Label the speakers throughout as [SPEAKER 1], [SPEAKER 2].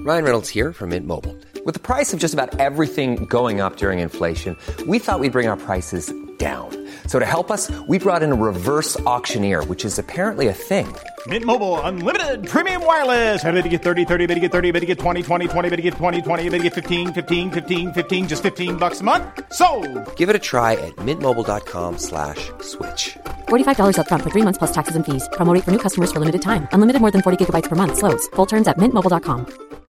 [SPEAKER 1] Ryan Reynolds here from Mint Mobile. With the price of just about everything going up during inflation, we thought we'd bring our prices down. So to help us, we brought in a reverse auctioneer, which is apparently a thing.
[SPEAKER 2] Mint Mobile Unlimited Premium Wireless. How to get 30, 30, how to get 30, how to get 20, 20, 20, how to get 20, 20, how to get 15, 15, 15, 15, just $15 a month? Sold!
[SPEAKER 1] Give it a try at mintmobile.com/switch.
[SPEAKER 3] $45 up front for 3 months plus taxes and fees. Promo rate for new customers for limited time. Unlimited more than 40 gigabytes per month. Slows full terms at mintmobile.com.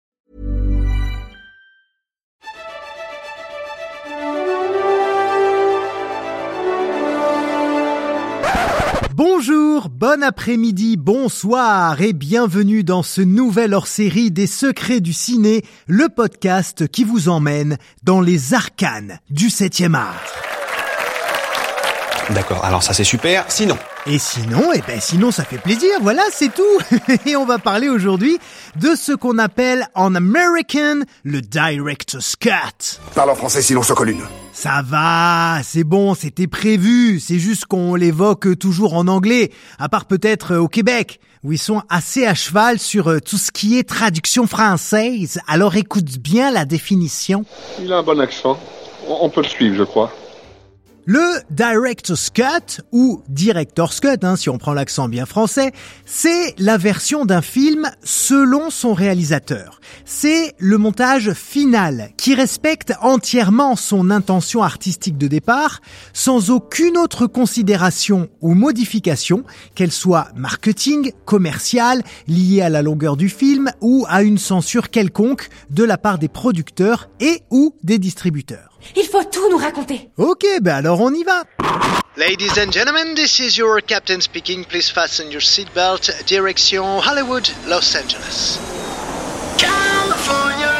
[SPEAKER 4] Bonjour, bon après-midi, bonsoir et bienvenue dans ce nouvel hors-série des Secrets du Ciné, le podcast qui vous emmène dans les arcanes du 7e art.
[SPEAKER 5] D'accord, alors ça c'est super, sinon...
[SPEAKER 4] Et sinon, sinon ça fait plaisir, voilà, c'est tout. Et on va parler aujourd'hui de ce qu'on appelle en American le Director's Cut.
[SPEAKER 6] Parle en français sinon je te colle une.
[SPEAKER 4] Ça va, c'est bon, c'était prévu, c'est juste qu'on l'évoque toujours en anglais, à part peut-être au Québec, où ils sont assez à cheval sur tout ce qui est traduction française. Alors écoute bien la définition.
[SPEAKER 7] Il a un bon accent, on peut le suivre je crois.
[SPEAKER 4] Le Director's Cut, ou Director's Cut, si on prend l'accent bien français, c'est la version d'un film selon son réalisateur. C'est le montage final qui respecte entièrement son intention artistique de départ, sans aucune autre considération ou modification, qu'elle soit marketing, commerciale, liée à la longueur du film ou à une censure quelconque de la part des producteurs et ou des distributeurs.
[SPEAKER 8] Il faut tout nous raconter.
[SPEAKER 4] Ok, alors on y va.
[SPEAKER 9] Ladies and gentlemen, this is your captain speaking. Please fasten your seatbelt. Direction Hollywood, Los Angeles. California.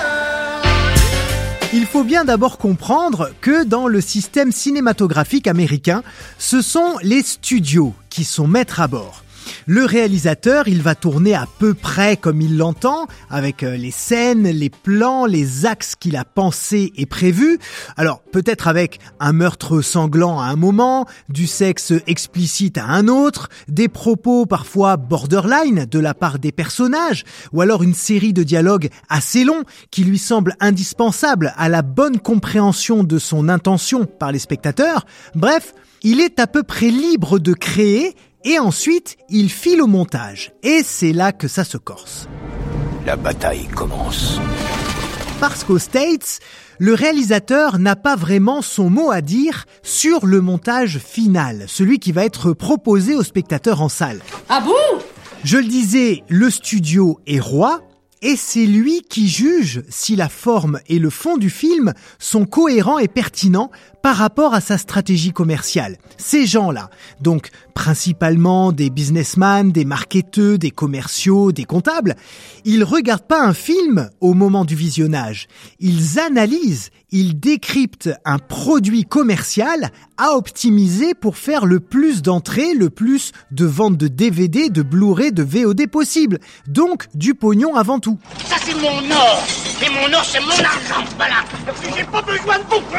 [SPEAKER 4] Il faut bien d'abord comprendre que dans le système cinématographique américain, ce sont les studios qui sont maîtres à bord. Le réalisateur, il va tourner à peu près comme il l'entend, avec les scènes, les plans, les axes qu'il a pensés et prévus. Alors, peut-être avec un meurtre sanglant à un moment, du sexe explicite à un autre, des propos parfois borderline de la part des personnages, ou alors une série de dialogues assez longs qui lui semblent indispensables à la bonne compréhension de son intention par les spectateurs. Bref, il est à peu près libre de créer. Et ensuite, il file au montage. Et c'est là que ça se corse.
[SPEAKER 6] La bataille commence.
[SPEAKER 4] Parce qu'aux States, le réalisateur n'a pas vraiment son mot à dire sur le montage final, celui qui va être proposé aux spectateurs en salle.
[SPEAKER 8] Ah bon ?
[SPEAKER 4] Je le disais, le studio est roi. Et c'est lui qui juge si la forme et le fond du film sont cohérents et pertinents par rapport à sa stratégie commerciale. Ces gens-là, donc principalement des businessmen, des marketeurs, des commerciaux, des comptables, ils regardent pas un film au moment du visionnage. Ils analysent, ils décryptent un produit commercial à optimiser pour faire le plus d'entrées, le plus de ventes de DVD, de Blu-ray, de VOD possible. Donc du pognon avant tout.
[SPEAKER 10] Ça c'est mon or, et mon or c'est mon argent, voilà. J'ai pas besoin de vous.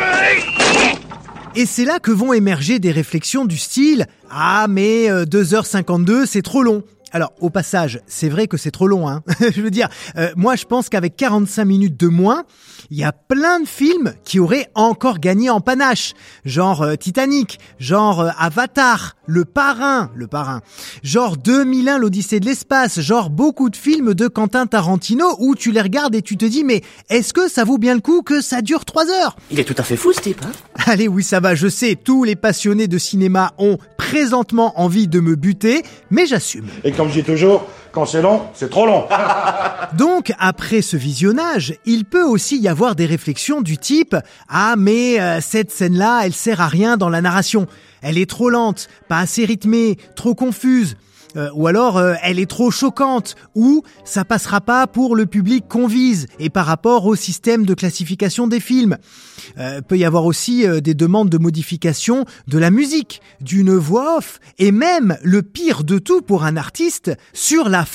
[SPEAKER 4] Et c'est là que vont émerger des réflexions du style « Ah mais 2h52 c'est trop long ». Alors, au passage, c'est vrai que c'est trop long, Je veux dire, moi je pense qu'avec 45 minutes de moins, il y a plein de films qui auraient encore gagné en panache. Genre Titanic, genre Avatar, Le Parrain, genre 2001, l'Odyssée de l'espace, genre beaucoup de films de Quentin Tarantino où tu les regardes et tu te dis mais est-ce que ça vaut bien le coup que ça dure 3 heures ?
[SPEAKER 10] Il est tout à fait fou ce type,
[SPEAKER 4] Allez, oui ça va, je sais, tous les passionnés de cinéma ont présentement envie de me buter, mais j'assume.
[SPEAKER 11] Et comme je dis toujours, quand c'est long, c'est trop long.
[SPEAKER 4] Donc, après ce visionnage, il peut aussi y avoir des réflexions du type « Ah, mais cette scène-là, elle sert à rien dans la narration. Elle est trop lente, pas assez rythmée, trop confuse. » Ou alors elle est trop choquante, ou ça passera pas pour le public qu'on vise et par rapport au système de classification des films. Peut y avoir aussi des demandes de modification de la musique, d'une voix off, et même le pire de tout pour un artiste, sur la fin,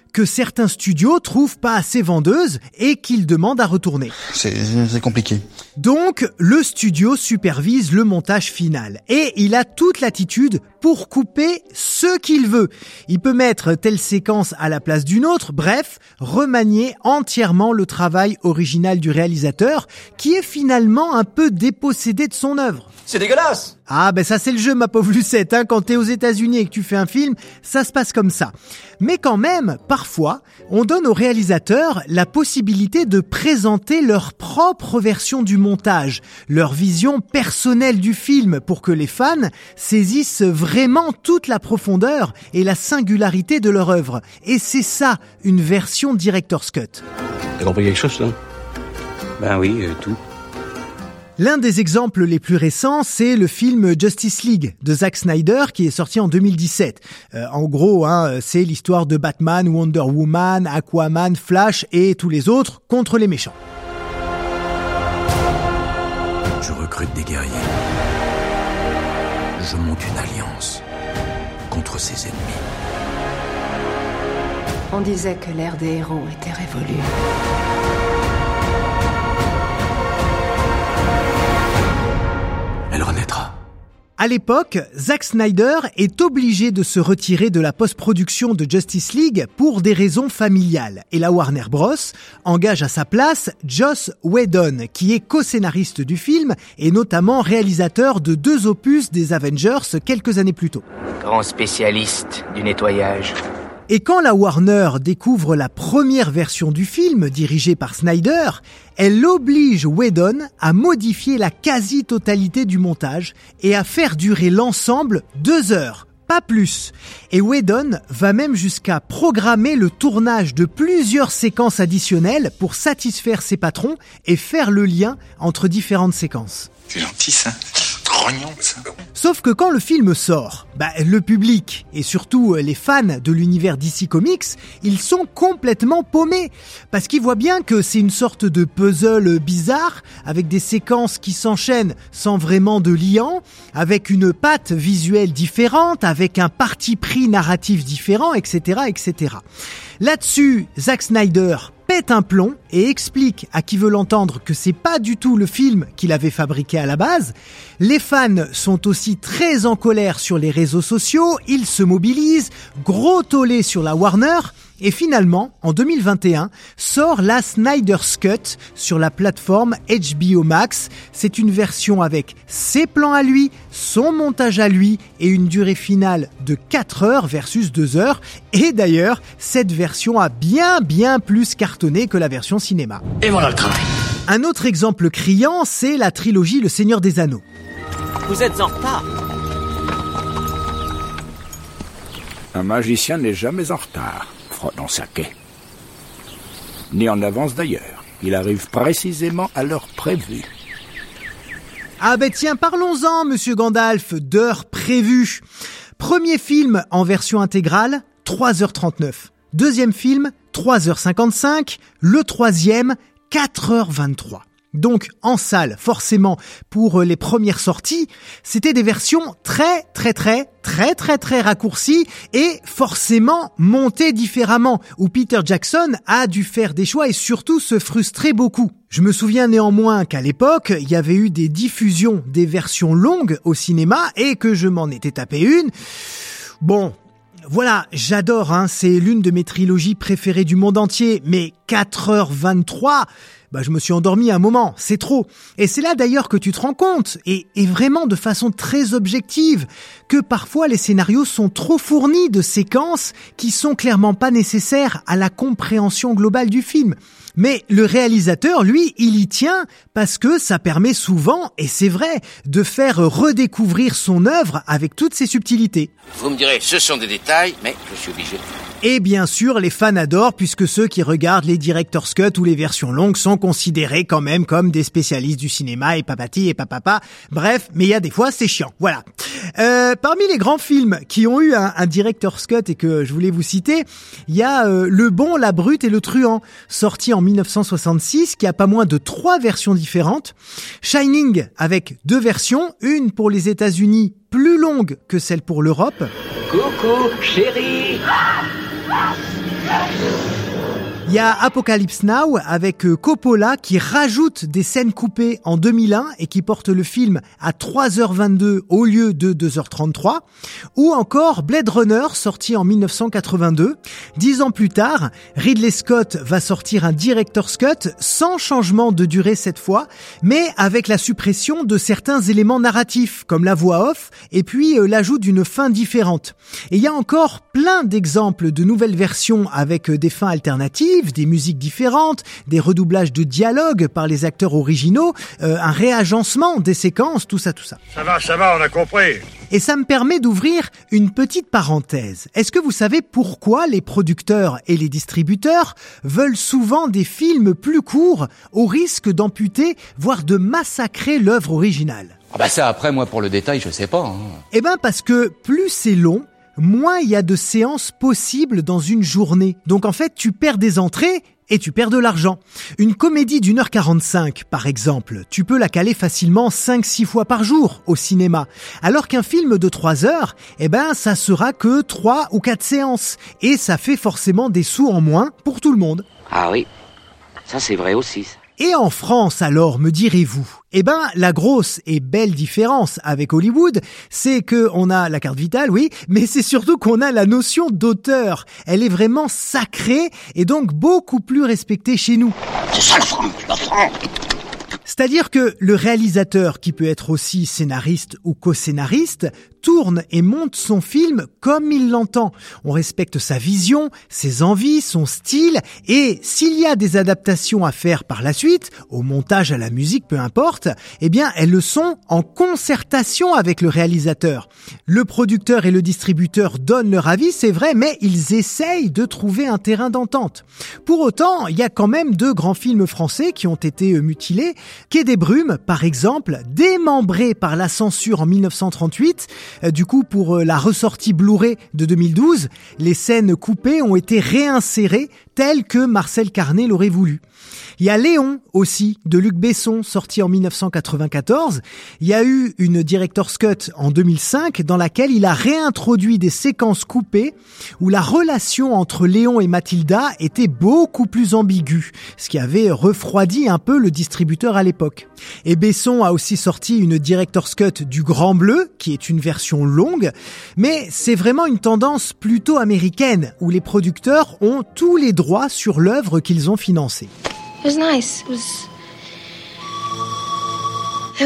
[SPEAKER 4] que certains studios trouvent pas assez vendeuses et qu'ils demandent à retourner.
[SPEAKER 5] C'est compliqué.
[SPEAKER 4] Donc, le studio supervise le montage final et il a toute latitude pour couper ce qu'il veut. Il peut mettre telle séquence à la place d'une autre, bref, remanier entièrement le travail original du réalisateur qui est finalement un peu dépossédé de son œuvre.
[SPEAKER 5] C'est dégueulasse!
[SPEAKER 4] Ah ça c'est le jeu ma pauvre Lucette, quand t'es aux États-Unis et que tu fais un film, ça se passe comme ça. Mais quand même, parfois, on donne aux réalisateurs la possibilité de présenter leur propre version du montage, leur vision personnelle du film pour que les fans saisissent vraiment toute la profondeur et la singularité de leur œuvre. Et c'est ça, une version Director's Cut.
[SPEAKER 8] T'as compris quelque chose, là? Ben oui, tout.
[SPEAKER 4] L'un des exemples les plus récents, c'est le film Justice League de Zack Snyder qui est sorti en 2017. En gros, c'est l'histoire de Batman, Wonder Woman, Aquaman, Flash et tous les autres contre les méchants.
[SPEAKER 6] Je recrute des guerriers. Je monte une alliance contre ses ennemis.
[SPEAKER 12] On disait que l'ère des héros était révolue.
[SPEAKER 6] Elle renaîtra.
[SPEAKER 4] À l'époque, Zack Snyder est obligé de se retirer de la post-production de Justice League pour des raisons familiales. Et la Warner Bros. Engage à sa place Joss Whedon, qui est co-scénariste du film et notamment réalisateur de 2 opus des Avengers quelques années plus tôt.
[SPEAKER 13] Grand spécialiste du nettoyage.
[SPEAKER 4] Et quand la Warner découvre la première version du film, dirigée par Snyder, elle oblige Whedon à modifier la quasi-totalité du montage et à faire durer l'ensemble 2 heures, pas plus. Et Whedon va même jusqu'à programmer le tournage de plusieurs séquences additionnelles pour satisfaire ses patrons et faire le lien entre différentes séquences.
[SPEAKER 5] C'est gentil, ça. Ça.
[SPEAKER 4] Sauf que quand le film sort, le public et surtout les fans de l'univers DC Comics, ils sont complètement paumés parce qu'ils voient bien que c'est une sorte de puzzle bizarre avec des séquences qui s'enchaînent sans vraiment de liant, avec une patte visuelle différente, avec un parti pris narratif différent, etc., etc. Là-dessus, Zack Snyder pète un plomb et explique à qui veut l'entendre que c'est pas du tout le film qu'il avait fabriqué à la base. Les fans sont aussi très en colère sur les réseaux sociaux, ils se mobilisent, gros tollé sur la Warner, et finalement, en 2021, sort la Snyder's Cut sur la plateforme HBO Max. C'est une version avec ses plans à lui, son montage à lui et une durée finale de 4 heures versus 2 heures. Et d'ailleurs, cette version a bien plus cartonné que la version cinéma.
[SPEAKER 10] Et voilà le travail.
[SPEAKER 4] Un autre exemple criant, c'est la trilogie Le Seigneur des Anneaux.
[SPEAKER 13] Vous êtes en retard.
[SPEAKER 6] Un magicien n'est jamais en retard. Dans sa quai. Ni en avance d'ailleurs. Il arrive précisément à l'heure prévue.
[SPEAKER 4] Ah tiens, parlons-en, monsieur Gandalf, d'heure prévue. Premier film en version intégrale, 3h39. Deuxième film, 3h55. Le troisième, 4h23. Donc, en salle, forcément, pour les premières sorties, c'était des versions très raccourcies et forcément montées différemment, où Peter Jackson a dû faire des choix et surtout se frustrer beaucoup. Je me souviens néanmoins qu'à l'époque, il y avait eu des diffusions des versions longues au cinéma et que je m'en étais tapé une. Bon, voilà, j'adore, c'est l'une de mes trilogies préférées du monde entier, mais 4h23... je me suis endormi un moment, c'est trop. Et c'est là d'ailleurs que tu te rends compte, et vraiment de façon très objective, que parfois les scénarios sont trop fournis de séquences qui sont clairement pas nécessaires à la compréhension globale du film. Mais le réalisateur, lui, il y tient parce que ça permet souvent, et c'est vrai, de faire redécouvrir son œuvre avec toutes ses subtilités.
[SPEAKER 13] Vous me direz, ce sont des détails, mais je suis obligé.
[SPEAKER 4] Et bien sûr, les fans adorent puisque ceux qui regardent les Director's Cut ou les versions longues sont considérés quand même comme des spécialistes du cinéma et papati et papapa. Bref, mais il y a des fois, c'est chiant. Voilà. Parmi les grands films qui ont eu un Director's Cut et que je voulais vous citer, il y a Le Bon, la Brute et le Truand, sorti en 1966, qui a pas moins de 3 versions différentes. Shining, avec 2 versions, une pour les États-Unis plus longue que celle pour l'Europe.
[SPEAKER 10] Coucou, chérie.
[SPEAKER 4] Il y a Apocalypse Now avec Coppola qui rajoute des scènes coupées en 2001 et qui porte le film à 3h22 au lieu de 2h33. Ou encore Blade Runner sorti en 1982. 10 ans plus tard, Ridley Scott va sortir un director's cut sans changement de durée cette fois, mais avec la suppression de certains éléments narratifs comme la voix off et puis l'ajout d'une fin différente. Et il y a encore plein d'exemples de nouvelles versions avec des fins alternatives, des musiques différentes, des redoublages de dialogues par les acteurs originaux, un réagencement des séquences, tout ça.
[SPEAKER 11] Ça va, on a compris.
[SPEAKER 4] Et ça me permet d'ouvrir une petite parenthèse. Est-ce que vous savez pourquoi les producteurs et les distributeurs veulent souvent des films plus courts au risque d'amputer, voire de massacrer l'œuvre originale ?
[SPEAKER 8] Ah bah ça, après, moi, pour le détail, je sais pas.
[SPEAKER 4] Eh ben parce que plus c'est long, moins il y a de séances possibles dans une journée. Donc en fait, tu perds des entrées et tu perds de l'argent. Une comédie d'1h45, par exemple, tu peux la caler facilement 5-6 fois par jour au cinéma. Alors qu'un film de 3 heures, eh ben ça sera que 3 ou 4 séances. Et ça fait forcément des sous en moins pour tout le monde.
[SPEAKER 13] Ah oui, ça c'est vrai aussi.
[SPEAKER 4] Et en France alors, me direz-vous ? Eh ben, la grosse et belle différence avec Hollywood, c'est que on a la carte vitale, oui, mais c'est surtout qu'on a la notion d'auteur. Elle est vraiment sacrée et donc beaucoup plus respectée chez nous.
[SPEAKER 10] C'est ça la France.
[SPEAKER 4] C'est-à-dire que le réalisateur, qui peut être aussi scénariste ou co-scénariste, tourne et monte son film comme il l'entend. On respecte sa vision, ses envies, son style, et s'il y a des adaptations à faire par la suite, au montage, à la musique, peu importe, eh bien elles le sont en concertation avec le réalisateur. Le producteur et le distributeur donnent leur avis, c'est vrai, mais ils essayent de trouver un terrain d'entente. Pour autant, il y a quand même 2 grands films français qui ont été mutilés. Quai des Brumes, par exemple, démembré par la censure en 1938. Du coup, pour la ressortie Blu-ray de 2012, les scènes coupées ont été réinsérées telles que Marcel Carné l'aurait voulu. Il y a Léon aussi, de Luc Besson, sorti en 1994. Il y a eu une director's cut en 2005 dans laquelle il a réintroduit des séquences coupées où la relation entre Léon et Mathilda était beaucoup plus ambiguë, ce qui avait refroidi un peu le distributeur à l'époque. Et Besson a aussi sorti une director's cut du Grand Bleu, qui est une version longue, mais c'est vraiment une tendance plutôt américaine, où les producteurs ont tous les droits sur l'œuvre qu'ils ont financée.
[SPEAKER 14] It was nice. It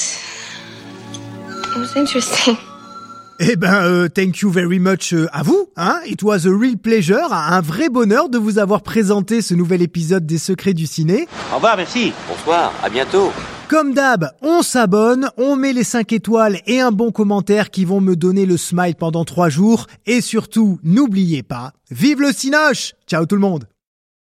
[SPEAKER 14] was interesting.
[SPEAKER 4] Eh ben, thank you very much à vous, hein. It was a real pleasure, un vrai bonheur de vous avoir présenté ce nouvel épisode des Secrets du Ciné.
[SPEAKER 13] Au revoir, merci. Bonsoir, à bientôt.
[SPEAKER 4] Comme d'hab, on s'abonne, on met les 5 étoiles et un bon commentaire qui vont me donner le smile pendant 3 jours. Et surtout, n'oubliez pas, vive le Cinoche! Ciao tout le monde!